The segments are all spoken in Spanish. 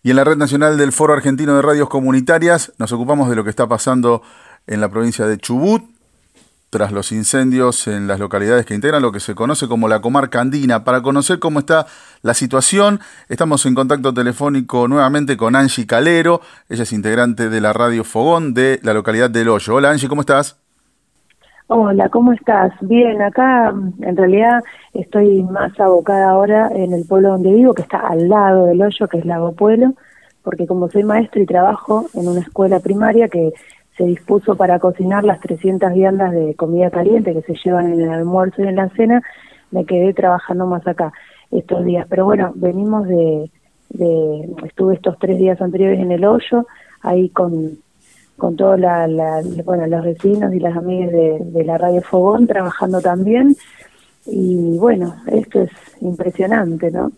Y en la Red Nacional del Foro Argentino de Radios Comunitarias nos ocupamos de lo que está pasando en la provincia de Chubut, tras los incendios en las localidades que integran lo que se conoce como la comarca andina. Para conocer cómo está la situación, estamos en contacto telefónico nuevamente con Angie Calero. Ella es integrante de la Radio Fogón de la localidad del Hoyo. Hola Angie, ¿cómo estás? Hola, ¿cómo estás? Bien, acá en realidad estoy más abocada ahora en el pueblo donde vivo, que está al lado del Hoyo, que es Lago Pueblo, porque como soy maestro y trabajo en una escuela primaria que se dispuso para cocinar las 300 viandas de comida caliente que se llevan en el almuerzo y en la cena, me quedé trabajando más acá estos días. Pero bueno, venimos estuve estos 3 días anteriores en el Hoyo, ahí con todos los vecinos y las amigas de la Radio Fogón trabajando también. Y bueno, esto es impresionante, ¿no?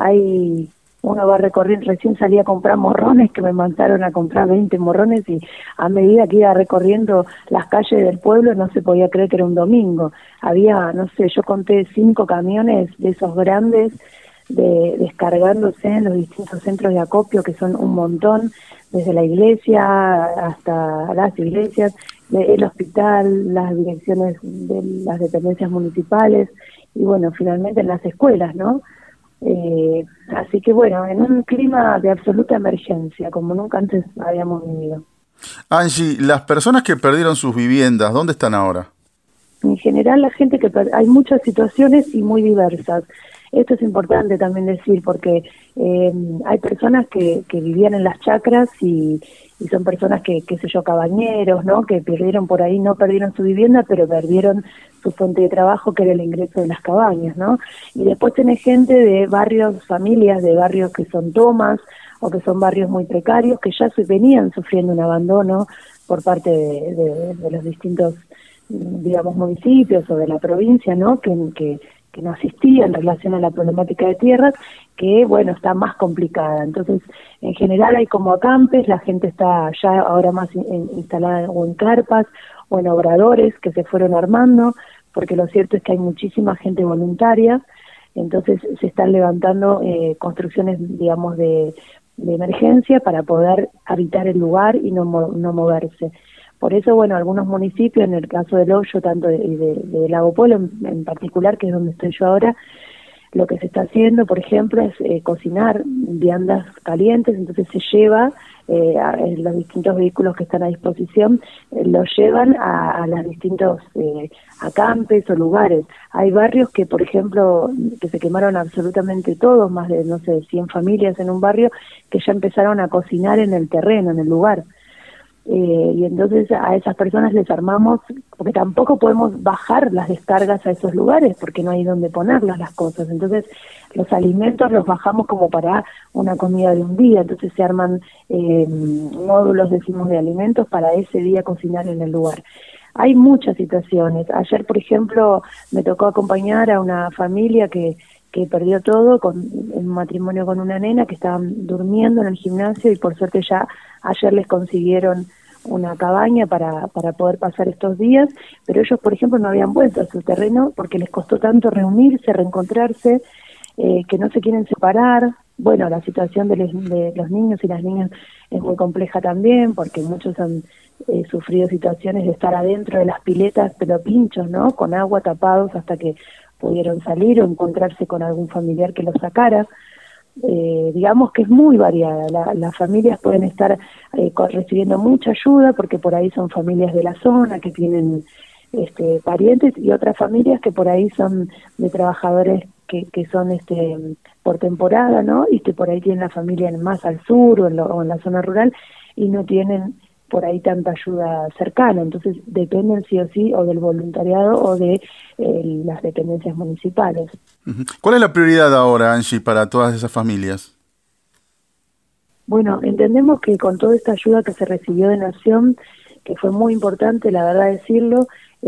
Uno va recorriendo, recién salí a comprar morrones, que me mandaron a comprar 20 morrones, y a medida que iba recorriendo las calles del pueblo no se podía creer que era un domingo. Había, no sé, yo conté 5 camiones de esos grandes descargándose en los distintos centros de acopio, que son un montón, desde la iglesia hasta las iglesias, el hospital, las direcciones de las dependencias municipales y bueno, finalmente en las escuelas, ¿no? Así que bueno, en un clima de absoluta emergencia, como nunca antes habíamos vivido. Angie, las personas que perdieron sus viviendas, ¿dónde están ahora? En general la gente hay muchas situaciones y muy diversas. Esto es importante también decir porque hay personas que vivían en las chacras y son personas que, qué sé yo, cabañeros, ¿no? Que perdieron por ahí, no perdieron su vivienda, pero perdieron su fuente de trabajo, que era el ingreso de las cabañas, ¿no? Y después tenés gente de barrios, familias de barrios que son tomas o que son barrios muy precarios, que ya venían sufriendo un abandono por parte de los distintos, digamos, municipios o de la provincia, ¿no? Que no asistía en relación a la problemática de tierras, que bueno, está más complicada. Entonces, en general hay como acampes, la gente está ya ahora más instalada o en carpas o en obradores que se fueron armando, porque lo cierto es que hay muchísima gente voluntaria, entonces se están levantando construcciones, digamos, de emergencia para poder habitar el lugar y no moverse. Por eso, bueno, algunos municipios, en el caso del Hoyo, tanto de Lago Pueblo en particular, que es donde estoy yo ahora, lo que se está haciendo, por ejemplo, es cocinar viandas calientes, entonces se lleva los distintos vehículos que están a disposición, los llevan a los distintos acampes o lugares. Hay barrios que, por ejemplo, que se quemaron absolutamente todos, más de, no sé, 100 familias en un barrio, que ya empezaron a cocinar en el terreno, en el lugar. Y entonces a esas personas les armamos, porque tampoco podemos bajar las descargas a esos lugares porque no hay donde ponerlas las cosas, entonces los alimentos los bajamos como para una comida de un día, entonces se arman módulos, decimos, de alimentos para ese día cocinar en el lugar. Hay muchas situaciones. Ayer, por ejemplo, me tocó acompañar a una familia que perdió todo, con un matrimonio con una nena que estaban durmiendo en el gimnasio, y por suerte ya ayer les consiguieron una cabaña para poder pasar estos días, pero ellos, por ejemplo, no habían vuelto a su terreno porque les costó tanto reunirse, reencontrarse, que no se quieren separar. Bueno, la situación de los niños y las niñas es muy compleja también, porque muchos han sufrido situaciones de estar adentro de las piletas, pero pinchos, ¿no? Con agua, tapados hasta que pudieron salir o encontrarse con algún familiar que los sacara. Digamos que es muy variada. Las familias pueden estar recibiendo mucha ayuda porque por ahí son familias de la zona que tienen parientes, y otras familias que por ahí son de trabajadores que son por temporada, ¿no? Y que por ahí tienen la familia más al sur o en la zona rural y no tienen por ahí tanta ayuda cercana, entonces dependen sí o sí o del voluntariado o de las dependencias municipales. ¿Cuál es la prioridad ahora, Angie, para todas esas familias? Bueno, entendemos que con toda esta ayuda que se recibió de Nación, que fue muy importante, la verdad decirlo,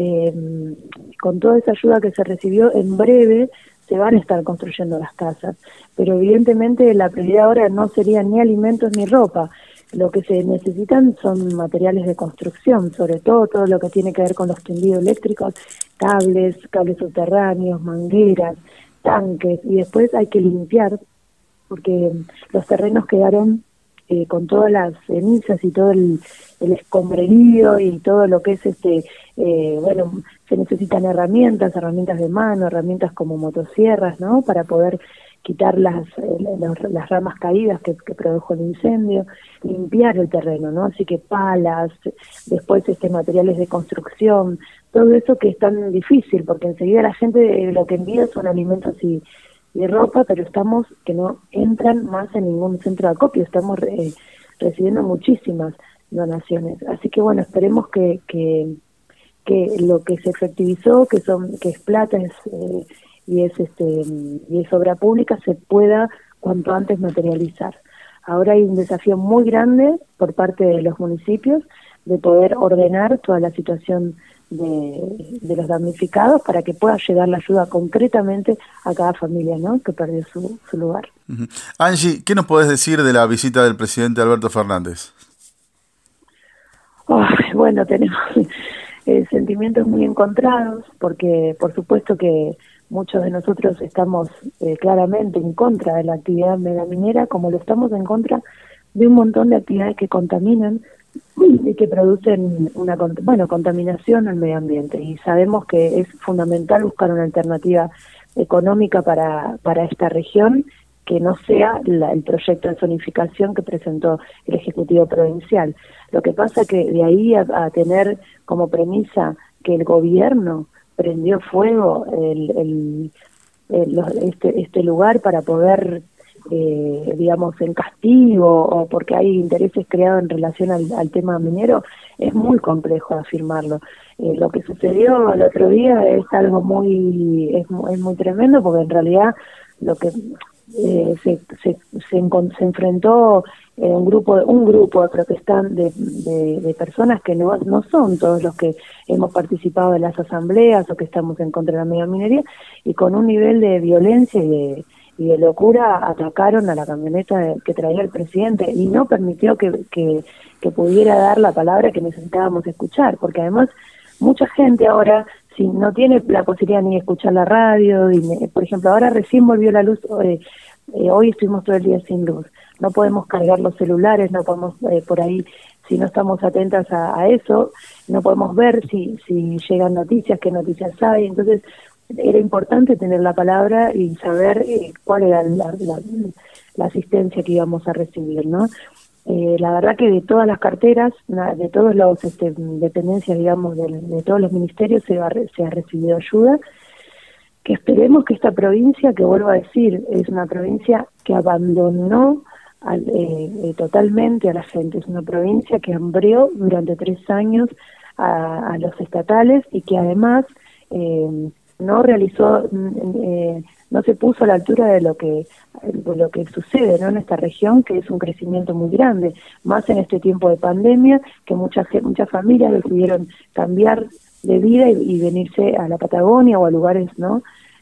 con toda esa ayuda que se recibió, en breve se van a estar construyendo las casas, pero evidentemente la prioridad ahora no serían ni alimentos ni ropa. Lo que se necesitan son materiales de construcción, sobre todo lo que tiene que ver con los tendidos eléctricos, cables subterráneos, mangueras, tanques, y después hay que limpiar, porque los terrenos quedaron con todas las cenizas y todo el escombrerío y todo lo que es bueno, se necesitan herramientas de mano, herramientas como motosierras, ¿no? Para poder quitar las ramas caídas que produjo el incendio, limpiar el terreno, ¿no? Así que palas, después materiales de construcción, todo eso que es tan difícil, porque enseguida la gente lo que envía son alimentos y ropa, pero estamos que no entran más en ningún centro de acopio, estamos recibiendo muchísimas donaciones. Así que bueno, esperemos que lo que se efectivizó, que es plata, y es obra pública, se pueda cuanto antes materializar. Ahora hay un desafío muy grande por parte de los municipios de poder ordenar toda la situación de los damnificados para que pueda llegar la ayuda concretamente a cada familia, ¿no? Que perdió su lugar. Uh-huh. Angie, ¿qué nos podés decir de la visita del presidente Alberto Fernández? Bueno, tenemos sentimientos muy encontrados, porque por supuesto que muchos de nosotros estamos claramente en contra de la actividad megaminera, como lo estamos en contra de un montón de actividades que contaminan y que producen una contaminación al medio ambiente. Y sabemos que es fundamental buscar una alternativa económica para esta región que no sea el proyecto de zonificación que presentó el Ejecutivo Provincial. Lo que pasa que de ahí a tener como premisa que el gobierno prendió fuego este lugar para poder, digamos, en castigo o porque hay intereses creados en relación al tema minero, es muy complejo afirmarlo. Lo que sucedió el otro día es algo es muy tremendo, porque en realidad lo que se enfrentó un grupo de protestantes de personas que no son todos los que hemos participado de las asambleas o que estamos en contra de la megaminería, y con un nivel de violencia y de locura atacaron a la camioneta que traía el presidente y no permitió que pudiera dar la palabra que necesitábamos escuchar, porque además mucha gente ahora, si no tiene la posibilidad ni de escuchar la radio, por ejemplo, ahora recién volvió la luz, hoy estuvimos todo el día sin luz, no podemos cargar los celulares, no podemos por ahí, si no estamos atentas a eso, no podemos ver si llegan noticias, qué noticias hay. Entonces era importante tener la palabra y saber cuál era la asistencia que íbamos a recibir, ¿no? La verdad que de todas las carteras, de todos los dependencias, digamos, de todos los ministerios se ha recibido ayuda, que esperemos que esta provincia, que vuelvo a decir, es una provincia que abandonó totalmente a la gente, es una provincia que hambrió durante 3 años a los estatales y que además no realizó, no se puso a la altura de lo que sucede, ¿no? En esta región, que es un crecimiento muy grande, más en este tiempo de pandemia, que muchas familias decidieron cambiar de vida y venirse a la Patagonia o a lugares, ¿no?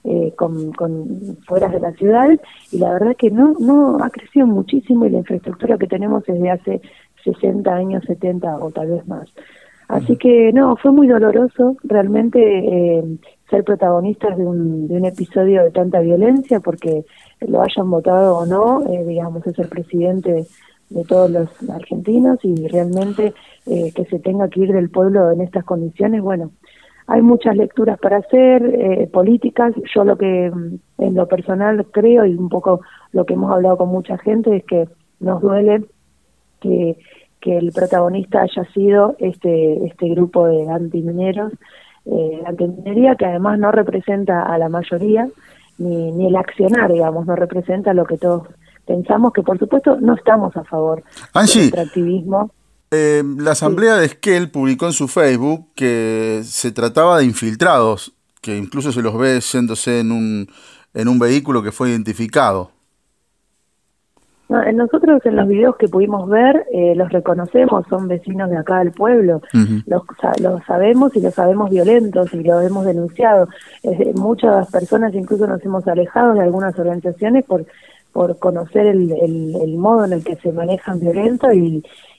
Con fuera de las ciudades, y la verdad que no ha crecido muchísimo, y la infraestructura que tenemos es de hace 60 años, 70 o tal vez más. Así que no, fue muy doloroso realmente ser protagonistas de un episodio de tanta violencia, porque lo hayan votado o no, digamos, es el presidente de todos los argentinos, y realmente que se tenga que ir del pueblo en estas condiciones, bueno, hay muchas lecturas para hacer, políticas. Yo lo que en lo personal creo, y un poco lo que hemos hablado con mucha gente, es que nos duele que el protagonista haya sido este grupo de antimineros, antiminería, que además no representa a la mayoría, ni el accionar, digamos, no representa lo que todos pensamos, que por supuesto no estamos a favor del extractivismo. La Asamblea de Esquel publicó en su Facebook que se trataba de infiltrados, que incluso se los ve yéndose en un vehículo que fue identificado. No, nosotros en los videos que pudimos ver los reconocemos, son vecinos de acá del pueblo, uh-huh. Los sabemos, y los sabemos violentos, y lo hemos denunciado. Muchas personas incluso nos hemos alejado de algunas organizaciones por conocer el modo en el que se manejan violentos y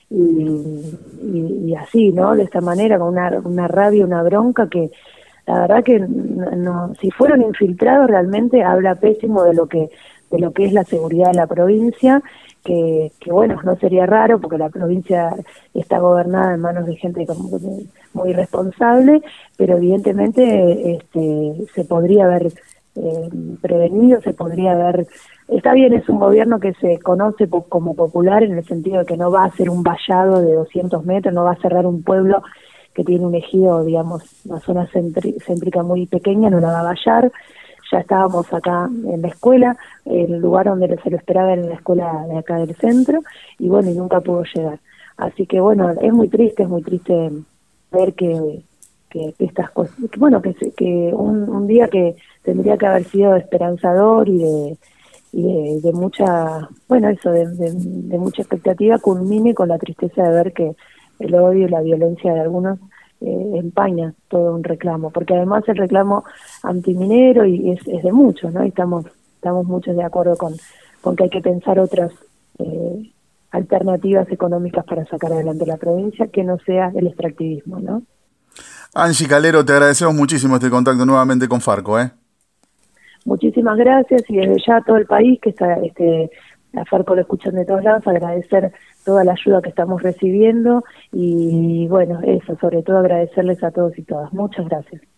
así, ¿no? De esta manera, con una rabia, una bronca, que la verdad que no, si fueron infiltrados realmente habla pésimo de lo que es la seguridad de la provincia, que bueno, no sería raro porque la provincia está gobernada en manos de gente muy responsable, pero evidentemente se podría haber prevenido, se podría haber... Está bien, es un gobierno que se conoce como popular en el sentido de que no va a hacer un vallado de 200 metros, no va a cerrar un pueblo que tiene un ejido, digamos, una zona céntrica muy pequeña, no la va a vallar. Ya estábamos acá en la escuela, el lugar donde se lo esperaba era en la escuela de acá del centro, y bueno, y nunca pudo llegar. Así que bueno, es muy triste ver que estas cosas, que un día que tendría que haber sido esperanzador y de mucha, bueno, eso, de mucha expectativa, culmine con la tristeza de ver que el odio y la violencia de algunos empaña todo un reclamo, porque además el reclamo antiminero y es de muchos, ¿no? Y estamos muchos de acuerdo con que hay que pensar otras alternativas económicas para sacar adelante la provincia que no sea el extractivismo, ¿no? Angie Calero, te agradecemos muchísimo este contacto nuevamente con Farco, ¿eh? Muchísimas gracias, y desde ya a todo el país que está a Farco lo escuchan de todos lados, agradecer toda la ayuda que estamos recibiendo y bueno, eso, sobre todo agradecerles a todos y todas. Muchas gracias.